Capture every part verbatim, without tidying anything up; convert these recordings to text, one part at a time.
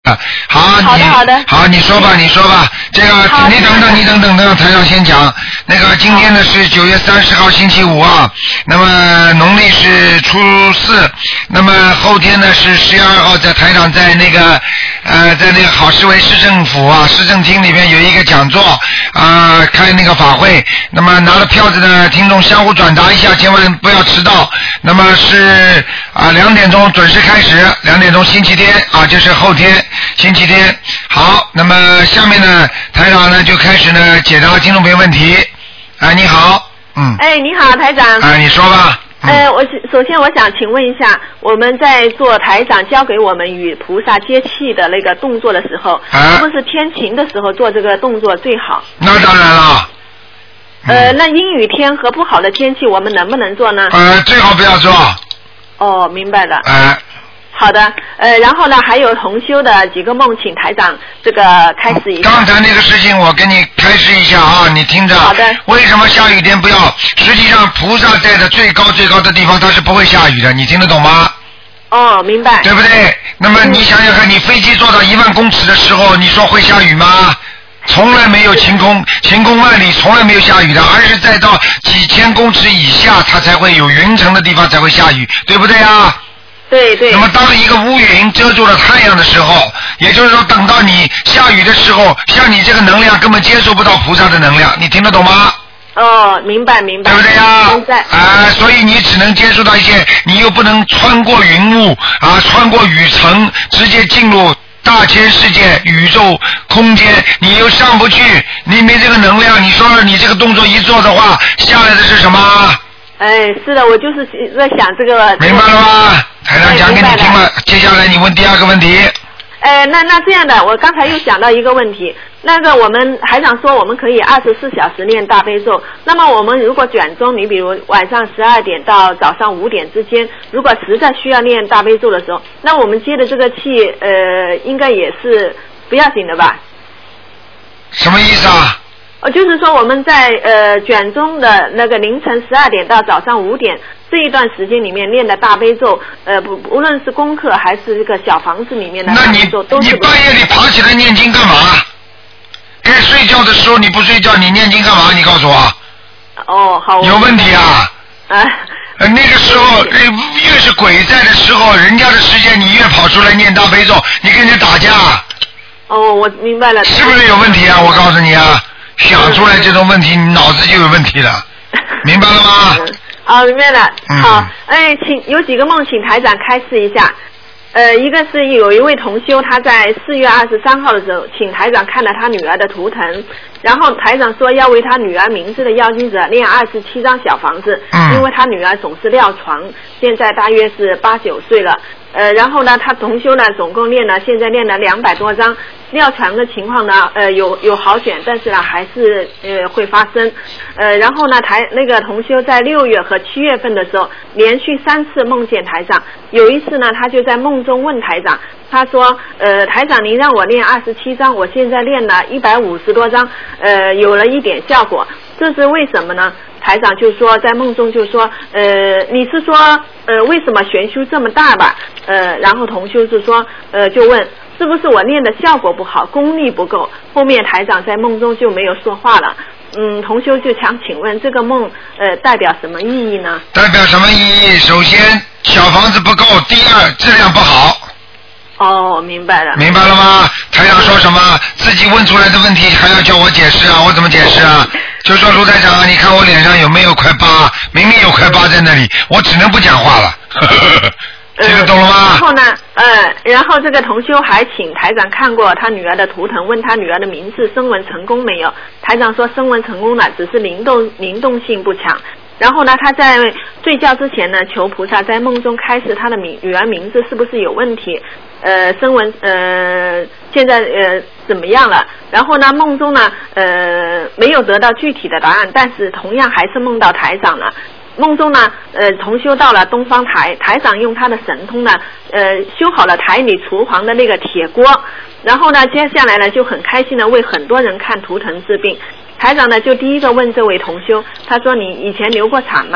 好， 好的好的， 好，你说吧，你说吧。这个你等等，你等等等，台长先讲。那个今天呢是九月三十号星期五啊，那么农历是初四，那么后天呢是十月二号，在台长在那个呃在那个好市委市政府啊市政厅里边有一个讲座啊、呃、开那个法会，那么拿了票子的听众相互转达一下，千万不要迟到。那么是啊两点钟准时开始，两点钟星期天啊就是后天星期天。好，那么下面呢台长呢就开始呢解答听众朋友问题。哎，你好，嗯。 哎，你好，台长。 哎，你说吧。 嗯、呃，我首先我想请问一下，我们在做台长教给我们与菩萨接气的那个动作的时候， 啊、 是不是天晴的时候做这个动作最好？ 那当然了。 嗯、呃，那阴雨天和不好的天气，我们能不能做呢？ 呃，最好不要做。 哦，明白了。 哎、呃。 好的，呃，然后呢，还有同修的几个梦，请台长这个开始一下。 刚才那个事情，我跟你开示一下啊，你听着。 好的。 为什么下雨天不要？实际上，菩萨在的最高最高的地方，它是不会下雨的，你听得懂吗？ 哦，明白。 对不对？那么你想想看，你飞机坐到一万公尺的时候，你说会下雨吗？从来没有晴空，晴空万里，从来没有下雨的，而是再到几千公尺以下，它才会有云层的地方才会下雨，对不对啊？ 对对。 那么当一个乌云遮住了太阳的时候，也就是说等到你下雨的时候，像你这个能量根本接受不到菩萨的能量，你听得懂吗？ 哦，明白明白。 对不对呀？ 明白。 啊、呃，所以你只能接触到一些，你又不能穿过云雾啊，穿过雨层，直接进入大千世界、宇宙空间，你又上不去，你没这个能量，你说你这个动作一做的话，下来的是什么？ 哎，是的，我就是在想这个。 明白了吗？台长讲给你听了，接下来你问第二个问题。 呃，那那这样的，我刚才又想到一个问题，那个我们台长说我们可以二十四小时念大悲咒，那么我们如果卷宗，你比如晚上十二点到早上五点之间，如果实在需要念大悲咒的时候，那我们接的这个气，呃，应该也是不要紧的吧？ 什么意思啊？ 呃，就是说我们在呃卷宗的那个凌晨十二点到早上五点这一段时间里面念的大悲咒，呃不无论是功课还是这个小房子里面的大悲咒，都是。 你半夜里爬起来念经干嘛？该睡觉的时候你不睡觉，你念经干嘛？你告诉我。 哦，好。 有问题啊！ 啊。 呃，那个时候越是鬼在的时候，人家的时间你越跑出来念大悲咒，你跟人家打架。 哦，我明白了。 是不是有问题啊？我告诉你啊。想出来这种问题，你脑子就有问题了，明白了吗？ 哦，明白了。 嗯、 好，哎，请有几个梦，请台长开示一下。呃，一个是有一位同修，他在四月二十三号的时候，请台长看了他女儿的图腾，然后台长说要为他女儿名字的要经者念二十七张小房子， 嗯、 因为他女儿总是尿床，现在大约是八九岁了。呃，然后呢，他同修呢，总共练了，现在练了两百多张，尿床的情况呢，呃，有有好转，但是呢，还是呃会发生。呃，然后呢，台那个同修在六月和七月份的时候，连续三次梦见台长，有一次呢，他就在梦中问台长，他说，呃，台长您让我练二十七张，我现在练了一百五十多张，呃，有了一点效果，这是为什么呢？台长就说，在梦中就说，呃，你是说，呃，为什么玄修这么大吧？呃，然后同修就说，呃，就问是不是我念的效果不好，功力不够？后面台长在梦中就没有说话了。嗯，同修就想请问这个梦，呃，代表什么意义呢？ 代表什么意义？首先，小房子不够；第二，质量不好。 哦，明白了。 明白了吗？台长说什么？自己问出来的问题还要叫我解释啊？我怎么解释啊？就说卢台长，你看我脸上有没有块疤？明明有块疤在那里，我只能不讲话了。听得懂了吗？ 然后呢，呃，然后这个同修还请台长看过他女儿的图腾，问他女儿的名字声纹成功没有？台长说声纹成功了，只是灵动灵动性不强。然后呢，他在睡觉之前呢，求菩萨在梦中开示他的名女儿名字是不是有问题？呃，声纹呃现在呃怎么样了？然后呢，梦中呢呃没有得到具体的答案，但是同样还是梦到台长了。梦中呢，呃，同修到了东方台，台长用他的神通呢，呃，修好了台里厨房的那个铁锅，然后呢，接下来呢就很开心的为很多人看图腾治病。台长呢就第一个问这位同修，他说你以前流过产吗？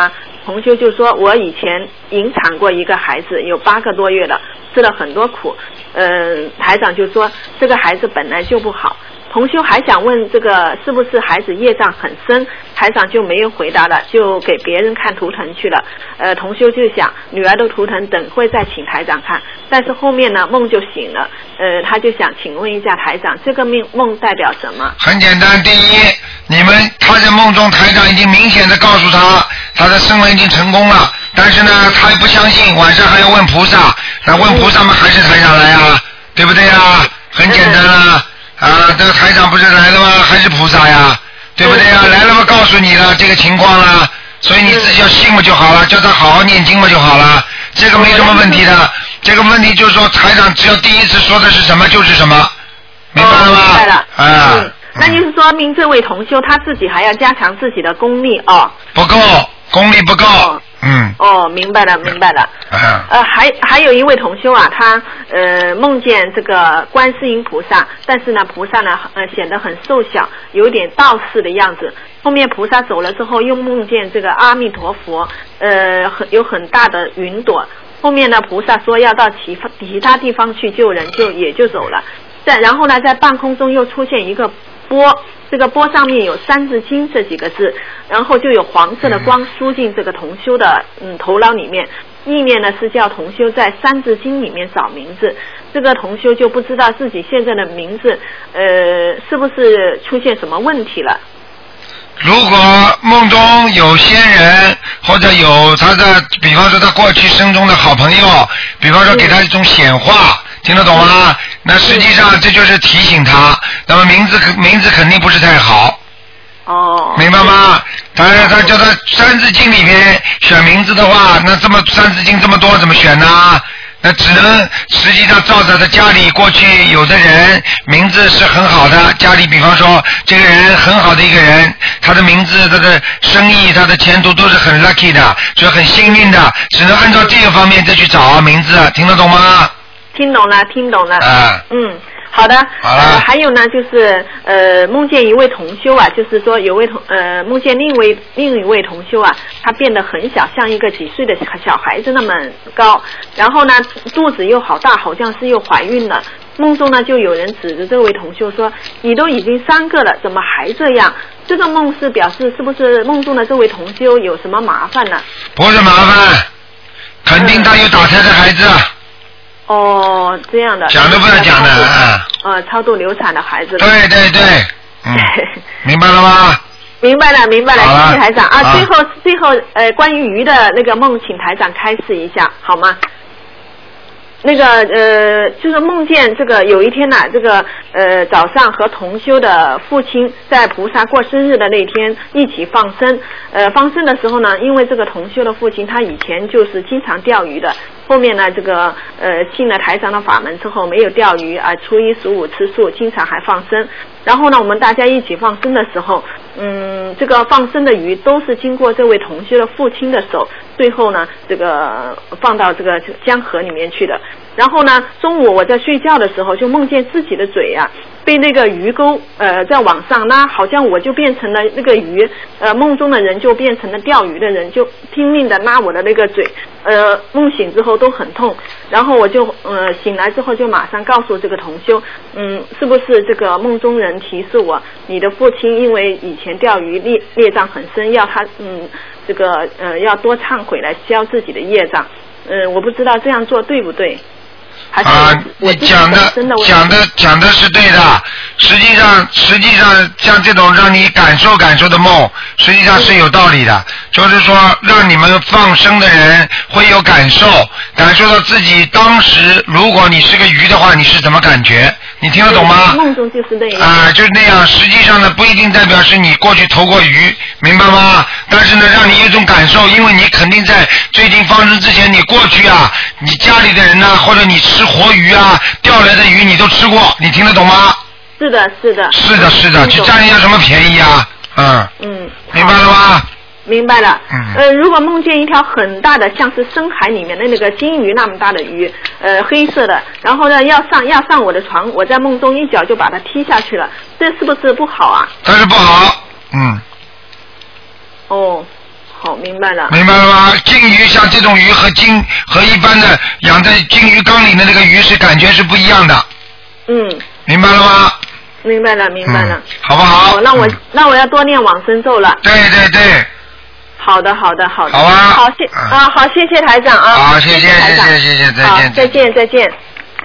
同修就说，我以前引产过一个孩子，有八个多月了，吃了很多苦。嗯、呃，台长就说这个孩子本来就不好。同修还想问这个是不是孩子业障很深，台长就没有回答了，就给别人看图腾去了。呃，同修就想女儿的图腾等会再请台长看，但是后面呢梦就醒了，呃，他就想请问一下台长，这个梦梦代表什么？ 很简单，第一，你们他在梦中台长已经明显的告诉他，他的生完已经成功了，但是呢他也不相信，晚上还要问菩萨，那问菩萨嘛还是台长来啊，对不对啊？很简单啊。啊，这个台长不是来了吗？还是菩萨呀，对不对呀？来了嘛，告诉你了这个情况了，所以你自己要信嘛就好了，叫他好好念经嘛就好了，这个没什么问题的。这个问题就是说，台长只要第一次说的是什么就是什么，明白了吗？ 明白了。 啊， 嗯，那就是说明这位同修他自己还要加强自己的功力哦。 不够，功力不够。 哦嗯。 哦，明白了，明白了。 啊、 呃，还还有一位同修啊，他呃梦见这个观世音菩萨，但是呢，菩萨呢呃显得很瘦小，有点道士的样子。后面菩萨走了之后，又梦见这个阿弥陀佛，呃，很有很大的云朵。后面呢，菩萨说要到其其他地方去救人，就也就走了。在然后呢，在半空中又出现一个波，这个波上面有三字经这几个字，然后就有黄色的光输进这个同修的嗯头脑里面，意念呢是叫同修在三字经里面找名字。这个同修就不知道自己现在的名字呃是不是出现什么问题了。 如果梦中有仙人，或者有他的，比方说他过去生中的好朋友，比方说给他一种显化，嗯、听得懂吗？那实际上这就是提醒他，那么名字名字肯定不是太好。 哦。 明白吗？他他叫他三字经里面选名字的话，那这么三字经这么多怎么选呢？那只能实际上照着他家里过去有的人名字是很好的，家里比方说这个人很好的一个人，他的名字他的生意他的前途都是很 lucky 的，所以很幸运的，只能按照这个方面再去找名字，听得懂吗？ 听懂了，听懂了。 啊。 嗯。好的， 好了呃，还有呢，就是呃，梦见一位同修啊，就是说有位同呃，梦见另一位另一位同修啊，他变得很小，像一个几岁的小孩子那么高，然后呢，肚子又好大，好像是又怀孕了。梦中呢，就有人指着这位同修说：“你都已经三个了，怎么还这样？”这个梦是表示是不是梦中的这位同修有什么麻烦呢？ 不是麻烦，肯定他有打胎的孩子。嗯哦，这样的。 讲都不能讲的啊。 呃，超度流产的孩子。 对对对，嗯，明白了吗？ 明白了，明白了，谢谢台长啊。 啊最后，最后，呃，关于鱼的那个梦，请台长开示一下，好吗？那个呃，就是梦见这个有一天呐、啊，这个呃早上和同修的父亲在菩萨过生日的那天一起放生。呃，放生的时候呢，因为这个同修的父亲他以前就是经常钓鱼的，后面呢这个呃信了台长的法门之后没有钓鱼啊，初一十五吃素，经常还放生。然后呢，我们大家一起放生的时候，嗯，这个放生的鱼都是经过这位同修的父亲的手，最后呢，这个放到这个江河里面去的。然后呢，中午我在睡觉的时候，就梦见自己的嘴啊被那个鱼钩呃在往上拉，好像我就变成了那个鱼，呃，梦中的人就变成了钓鱼的人，就拼命的拉我的那个嘴，呃，梦醒之后都很痛。然后我就呃醒来之后就马上告诉这个同修，嗯，是不是这个梦中人提示我，你的父亲因为以前钓鱼业业障很深，要他嗯这个呃要多忏悔来消自己的业障。嗯、呃，我不知道这样做对不对。 啊，你讲的讲的讲的是对的。实际上，实际上像这种让你感受感受的梦，实际上是有道理的。就是说，让你们放生的人会有感受，感受到自己当时，如果你是个鱼的话，你是怎么感觉？你听得懂吗？ 梦中就是那样。 啊，就是那样。实际上呢，不一定代表是你过去投过鱼，明白吗？但是呢，让你有一种感受，因为你肯定在最近放生之前，你过去啊，你家里的人呢、啊，或者你吃活鱼啊，钓来的鱼你都吃过，你听得懂吗？ 是的，是的。 是的，是的，去占人家什么便宜啊？嗯。嗯。明白了吗？ 明白了。 嗯。 呃，如果梦见一条很大的，像是深海里面的那个金鱼那么大的鱼，呃，黑色的，然后呢要上要上我的床，我在梦中一脚就把它踢下去了，这是不是不好啊？ 但是不好。嗯。 哦。好， 明白了。 明白了吗？金鱼像这种鱼和金和一般的养在金鱼缸里的那个鱼是感觉是不一样的。 嗯。 明白了吗？ 明白了，明白了。 嗯、好不好？ 哦、那我、 嗯、 那我要多念往生咒了。 对对对。 好的，好的，好的。 好啊。 好，谢、嗯、啊，好，谢谢台长啊。 好，谢谢， 台长谢谢，谢谢，再见。 好，再见，再见。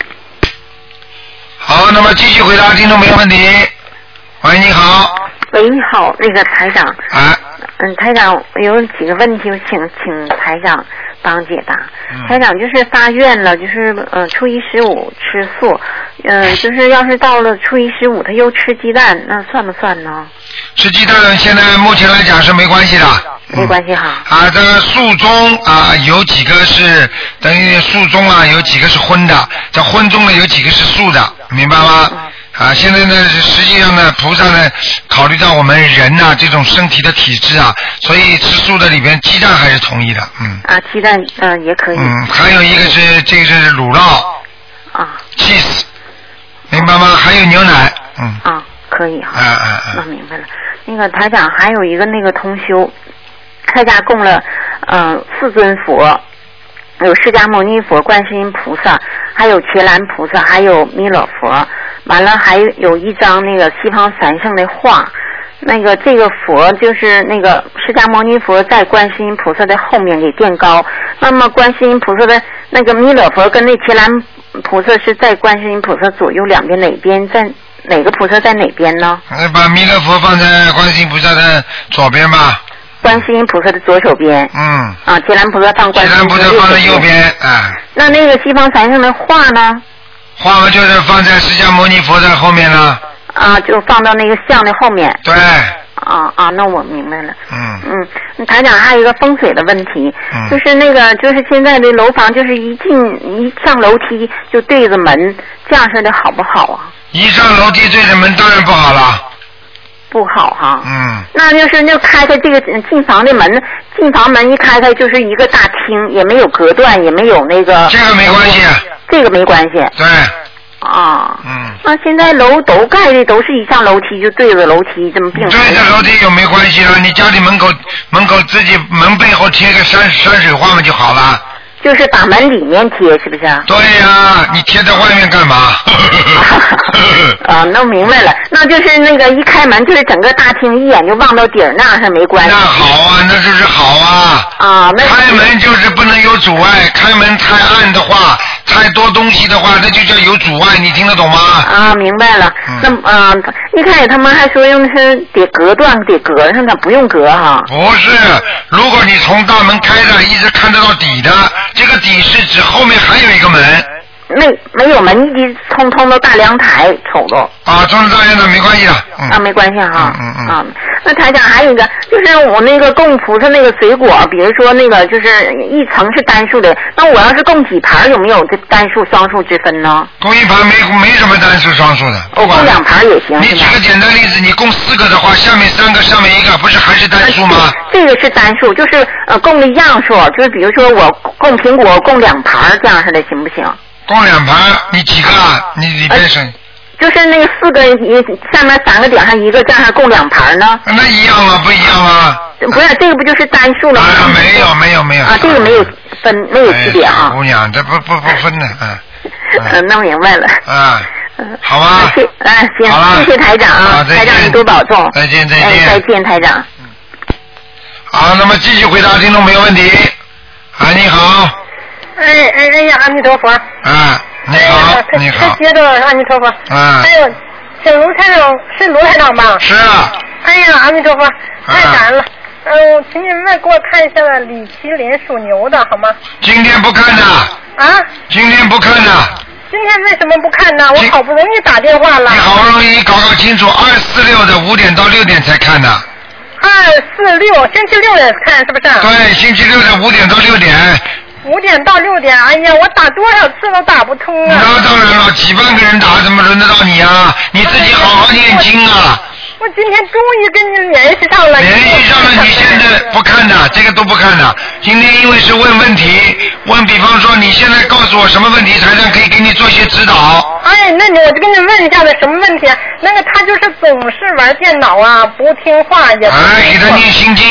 好，那么继续回答听众朋友问题。喂，你好。 喂，你好，那个台长。 啊。 嗯，台长有几个问题，请请台长帮解答。 嗯、 台长就是发愿了，就是呃初一十五吃素，呃就是要是到了初一十五他又吃鸡蛋，那算不算呢？ 吃鸡蛋现在目前来讲是没关系的。 没关系哈。 嗯、啊，这个素中啊有几个是等于素中啊有几个是荤的，这荤中呢有几个是素的，明白吗？嗯啊，现在呢，实际上呢，菩萨呢，考虑到我们人呐、啊、这种身体的体质啊，所以吃素的里边鸡蛋还是同意的，嗯。 啊，鸡蛋嗯、呃、也可以。 嗯，还有一个是这个是乳酪。 啊。 cheese， 明白吗？还有牛奶，嗯。 啊，可以哈。 啊啊啊。 那明白了。那个台长还有一个那个同修，他家供了嗯、呃、四尊佛。有释迦牟尼佛、观世音菩萨，还有伽蓝菩萨，还有弥勒佛。完了，还有一张那个西方三圣的画。那个这个佛就是那个释迦牟尼佛在观世音菩萨的后面给垫高。那么观世音菩萨的那个弥勒佛跟那伽蓝菩萨是在观世音菩萨左右两边，哪边在哪个菩萨在哪边呢？ 把弥勒佛放在观世音菩萨的左边吧。 观世音菩萨的左手边。 嗯。 啊，伽蓝菩萨放观世音菩萨右边。伽蓝菩萨放在右边，啊。 那那个西方三圣的画呢？ 画嘛就是放在释迦牟尼佛的后面了。 啊，就放到那个像的后面。 对。 啊啊，那我明白了。 嗯。 嗯，台长还有一个风水的问题，嗯、就是那个就是现在的楼房，就是一进一上楼梯就对着门，这样式的好不好啊？ 一上楼梯对着门当然不好了。 不好哈。 嗯。 那就是就开开这个进房的门，进房门一开开就是一个大厅，也没有隔断，也没有那个。 这个没关系。 这个没关系。 对。 啊。 嗯。 那现在楼都盖的都是一上楼梯就对着楼梯这么并排。 对着楼梯有没关系啊？你家里门口门口自己门背后贴个山山水画嘛就好了。 就是把门里面贴，是不是？ 对呀、啊，你贴在外面干嘛？ 啊，那明白了，那就是那个一开门就是整个大厅一眼就望到底儿，那是没关系。 那好啊，那就是好啊。 啊，那开门就是不能有阻碍，开门太暗的话，太多东西的话，那就叫有阻碍，你听得懂吗？ 啊，明白了。嗯、那啊、呃，一开始他们还说用的是得隔断，得隔上的，不用隔哈。 不是，如果你从大门开着一直看得到底的。这个底是指后面还有一个门， 没没有门，一直通通到大阳台瞅着。 啊，通到大阳台没关系的。嗯、 啊，没关系哈。 嗯嗯啊，那台长还有一个，就是我那个供菩萨那个水果，比如说那个就是一层是单数的，那我要是供几盘，有没有这单数双数之分呢？ 供一盘没没什么单数双数的。 我、哦、供两盘也行。 你举个简单例子，你供四个的话，下面三个，上面一个，不是还是单数吗？ 这个是单数，就是呃供的样数，就是比如说我供苹果供两盘这样似的，行不行？ 供两盘，你几个啊？你里边是、呃？ 就是那个四个，下面三个顶上一个，这样还供两盘呢？ 那一样啊，不一样啊？ 不是，这个不就是单数了吗？ 啊，没有没有没有。 啊，这个没有分，没有区别啊。 哎、姑娘，这不不不分的，嗯。 嗯，弄明白了。 啊。好吧。 谢，哎，行，谢谢台长啊，台长你多保重。 再见再见。 哎，再见，台长。 好，那么继续回答听众没有问题。啊，你好。 哎哎哎呀，阿弥陀佛。 啊，你好，哎、你好。 接着阿弥陀佛。 啊。 还有，请卢台长是卢台长吧？ 是啊。 哎呀，阿弥陀佛，太感恩了。嗯、呃，请你们给我看一下李麒麟属牛的好吗？ 今天不看的。 啊？ 今天不看的。 今天为什么不看呢？我好不容易打电话了。 你好不容易搞搞清楚，二四六的五点到六点才看的。 二四六，星期六也看是不是？ 对，星期六的五点到六点。 五点到六点，哎呀，我打多少次都打不通啊！ 那当然了，几万个人打，怎么轮得到你啊？你自己好好念经啊！ 我今天终于跟你联系上了。 联系上了，你现在不看的，这个都不看的。今天因为是问问题，问比方说你现在告诉我什么问题，台上可以给你做些指导。 哎，那你我就跟你问一下子什么问题？那个他就是总是玩电脑啊，不听话也不。 哎，给他念心经。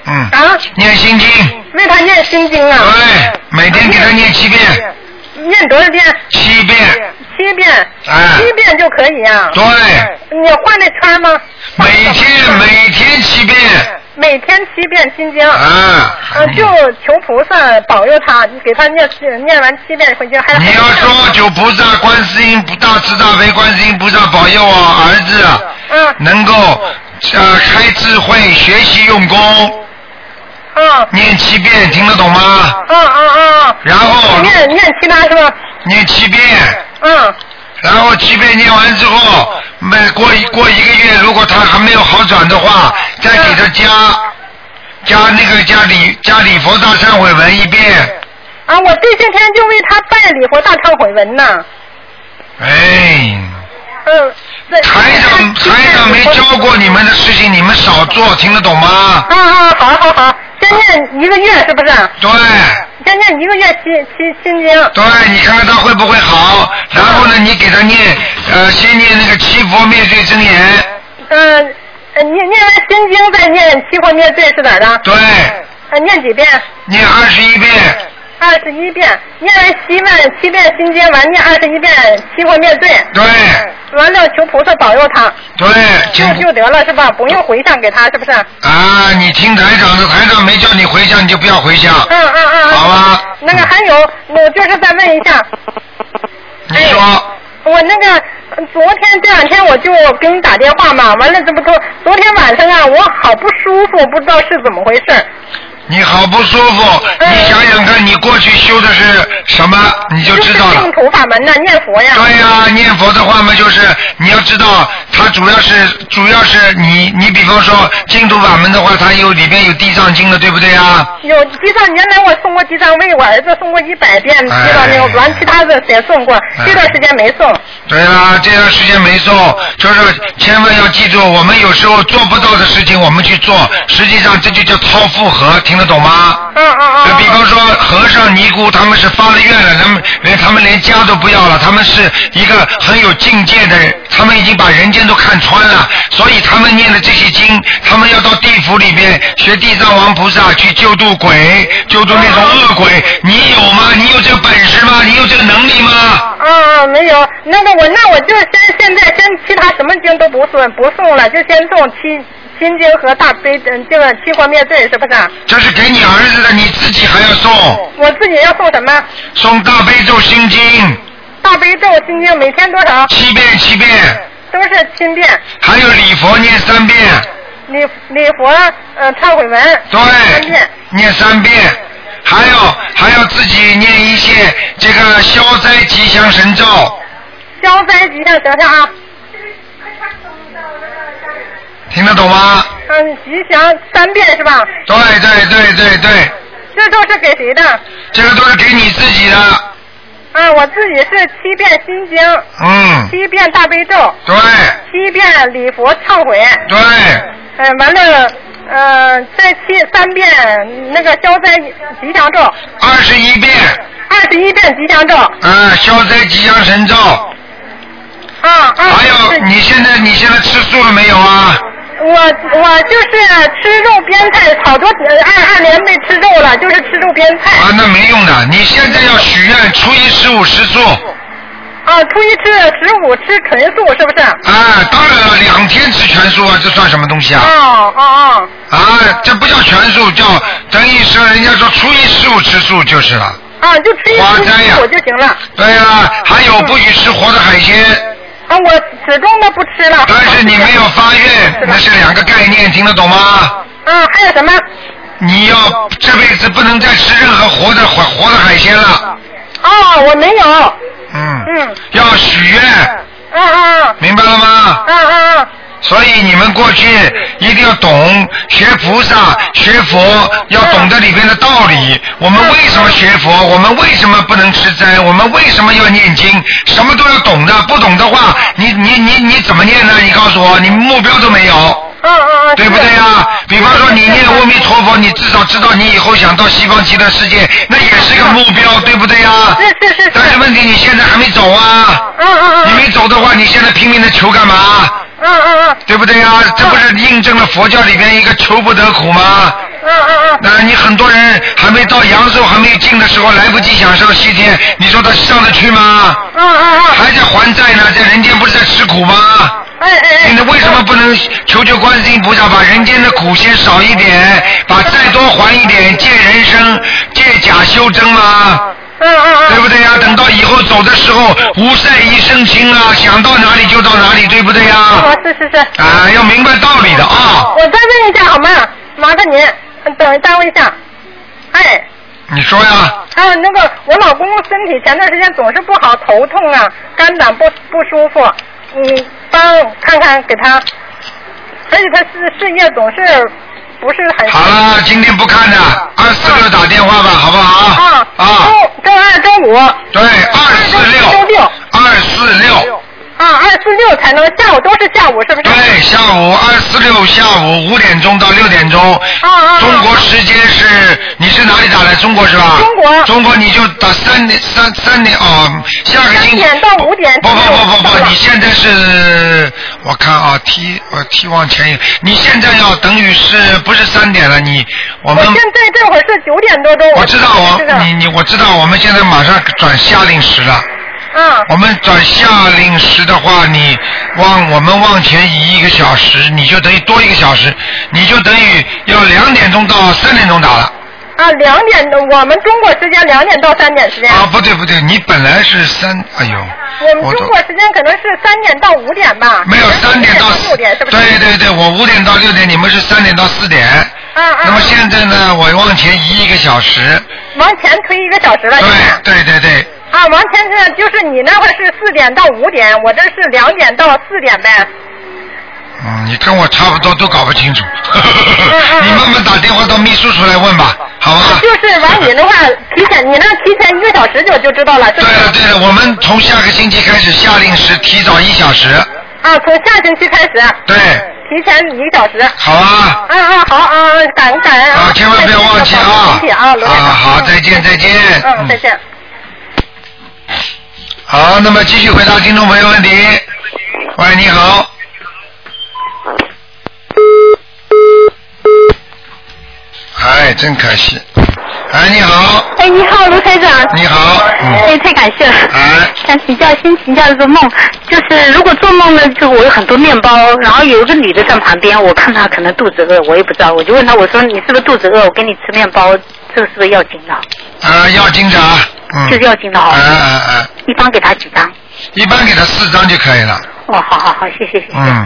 嗯。 啊？ 念心经。 为他念心经啊？ 对，每天给他念七遍。 念多少遍？ 七遍。 七遍。 哎。 七遍就可以啊。 对。 你换那圈吗？ 每天每天七遍。 每天七遍心经。 啊。 呃，就求菩萨保佑他，给他念念完七遍回去还。 你要说求菩萨、观世音大慈大悲观世音菩萨保佑我儿子，嗯，能够呃开智慧，学习用功。 嗯。 念七遍，听得懂吗？ 嗯嗯嗯。 然后。 念念其他是吧？ 念七遍。 嗯。 然后七遍念完之后，每过一过一个月，如果他还没有好转的话，再给他加、嗯、加那个加礼加礼佛大忏悔文一遍。 啊，我这些天就为他拜礼佛大忏悔文呢。 哎。 嗯。 台长台长没教过你们的事情，你们少做，听得懂吗？ 啊啊，好好好，先念一个月是不是？ 对。 先念一个月心心心经。 对，你看看他会不会好？然后呢，你给他念呃，先念那个七佛灭罪真言。 嗯、呃，念念完心经再念七佛灭罪是哪儿的？ 对。 呃，念几遍？ 念二十一遍。 二十一遍，念完七遍七遍心经，完念二十一遍七佛灭罪。 对。 完了，求菩萨保佑他。 对。 就就得了是吧？不用回向给他是不是？ 啊，你听台长的，台长没叫你回向，你就不要回向。 嗯嗯嗯。 好吧。 那个还有，我就是再问一下。 你说。哎、 我那个昨天这两天我就给你打电话嘛，完了这不都昨天晚上啊，我好不舒服，不知道是怎么回事。 你好不舒服，嗯、你想想看，你过去修的是什么，你就知道了。 净土法门呢，念佛呀。 对呀、啊，念佛的话嘛，就是你要知道，它主要是主要是你你比方说净土法门的话，它有里边有地藏经的，对不对啊？ 有地藏，原来我送过地藏，为我儿子送过一百遍地藏经，完其他的也送过，哎、这段时间没送。 对啊，这段时间没送，就是千万要记住，我们有时候做不到的事情，我们去做，实际上这就叫掏负荷，听得懂吗？ 嗯嗯嗯。 比方说和尚尼姑他们是发了愿了，他们连他们连家都不要了，他们是一个很有境界的人，他们已经把人间都看穿了，所以他们念的这些经，他们要到地府里面学地藏王菩萨去救度鬼，救度那种恶鬼。你有吗？你有这个本事吗？你有这个能力吗？ 啊，没有。那个我那我就先现在先其他什么经都不送不送了，就先送七。心经和大悲嗯这个七佛灭罪是不是？ 这是给你儿子的，你自己还要送。 我自己要送什么？ 送大悲咒心经。 大悲咒心经每天多少？ 七遍七遍。 都是七遍。 还有礼佛念三遍。 礼礼佛呃忏悔文。 对。 三遍。 念三遍，还有还要自己念一些这个消灾吉祥神咒。 消灾吉祥想想啊。 听得懂吗？ 嗯，吉祥三遍是吧？ 对对对对对。 这都是给谁的？ 这个都是给你自己的。 啊，我自己是七遍心经。 嗯。 七遍大悲咒。 对。 七遍礼佛忏悔。 对。 呃，完了，呃，再七三遍那个消灾吉祥咒。 二十一遍。 二十一遍吉祥咒。 啊，消灾吉祥神咒。 啊啊。 还有，你现在你现在吃素了没有啊？ 我我就是吃肉边菜，好多二二年没吃肉了，就是吃肉边菜。 啊，那没用的，你现在要许愿，初一十五吃素。 啊，初一吃十五吃纯素是不是？ 啊，当然了，两天吃全素啊，这算什么东西啊？ 哦哦哦。 啊，这不叫全素，叫等于是人家说初一十五吃素就是了。 啊，就初一十五就行了。 对呀、啊，还有不许吃活的海鲜。 啊，我始终都不吃了。 但是你没有发愿，那是两个概念，听得懂吗？ 啊，还有什么？ 你要这辈子不能再吃任何活的活活的海鲜了。 哦，我没有。 嗯。 嗯。 要许愿。 嗯嗯。 明白了吗？ 嗯嗯嗯。 所以你们过去一定要懂学菩萨学佛，要懂得里边的道理。我们为什么学佛？我们为什么不能吃斋？我们为什么要念经？什么都要懂的，不懂的话，你你你你怎么念呢？你告诉我，你目标都没有。 嗯嗯嗯。 对不对呀？比方说你念阿弥陀佛，你至少知道你以后想到西方极乐世界，那也是个目标，对不对呀？ 是是是。 但是问题你现在还没走啊。 嗯嗯嗯。 你没走的话，你现在拼命的求干嘛？ 嗯嗯嗯。 对不对呀？这不是印证了佛教里边一个求不得苦吗？ 嗯嗯嗯。 那你很多人还没到阳寿还没尽的时候，来不及享受西天，你说他上得去吗？ 嗯嗯嗯。 还在还债呢，在人间不是在吃苦吗？ 哎哎哎。 你为什么不能求求观世音菩萨，把人间的苦先少一点，把债多还一点，借人生，借假修真吗？ 嗯嗯嗯。 对不对呀？等到以后走的时候，无债一身轻啊，想到哪里就到哪里，对不对呀？ 哦，是是是。 啊，要明白道理的啊。 我再问一下好吗？麻烦您，等耽误一下。哎。 你说呀。 还有那个，我老公身体前段时间总是不好，头痛啊，肝胆不不舒服。你帮看看给他，而且他事事业总是不是很。 好了，今天不看的，二四六打电话吧，好不好？ 啊啊。周周二、周五。 对，二四六。 周六。 二四六。 啊，二四六才能下午都是下午，是不是？ 对，下午二四六下午五点钟到六点钟。 啊啊。 中国时间是，你是哪里打的？中国是吧？ 中国。 中国你就打三点三三点哦，下个星期。 三点到五点。 不不不不不，你现在是，我看啊，踢我踢往前，你现在要等于是不是三点了？你我们。 我现在这会儿是九点多钟。 我知道我你你我知道我们现在马上转夏令时了。 嗯。 我们转夏令时的话，你往我们往前移一个小时，你就等于多一个小时，你就等于要两点钟到三点钟打了。 啊，两点，我们中国时间两点到三点时间。 啊，不对不对，你本来是三，哎呦。 我们中国时间可能是三点到五点吧。 没有三点到六点是不是？ 对对对，我五点到六点，你们是三点到四点。 啊啊。 那么现在呢，我往前移一个小时。 往前推一个小时了。 对对对对。 啊，往前是就是你那会是四点到五点，我这是两点到四点呗。 嗯，你跟我差不多，都搞不清楚。你慢慢打电话到秘书处来问吧，好吧？ 就是完你的话，提前你那提前一个小时就就知道了。 对了对了，我们从下个星期开始夏令时提早一小时。 啊，从下星期开始。 对。 提前一个小时。 好啊。 嗯嗯，好啊，感恩感恩啊。 啊，千万不要忘记啊。 啊， 啊，好，再见再见。 嗯，再见。 好，那么继续回答听众朋友问题。喂，你好。哎，真可惜。哎，你好。 哎，你好，卢台长。 你好。 嗯、哎，太感谢了。 哎。 想请教，先请教一个梦，就是如果做梦呢，就我有很多面包，然后有一个女的在旁边，我看她可能肚子饿，我也不知道，我就问她，我说你是不是肚子饿？我给你吃面包，这个是不是要紧的？ 啊，要紧的。嗯。 就是要紧的哦。 嗯嗯嗯。 一般给她几张？ 一般给她四张就可以了。 哦，好好好，谢谢谢谢。 嗯。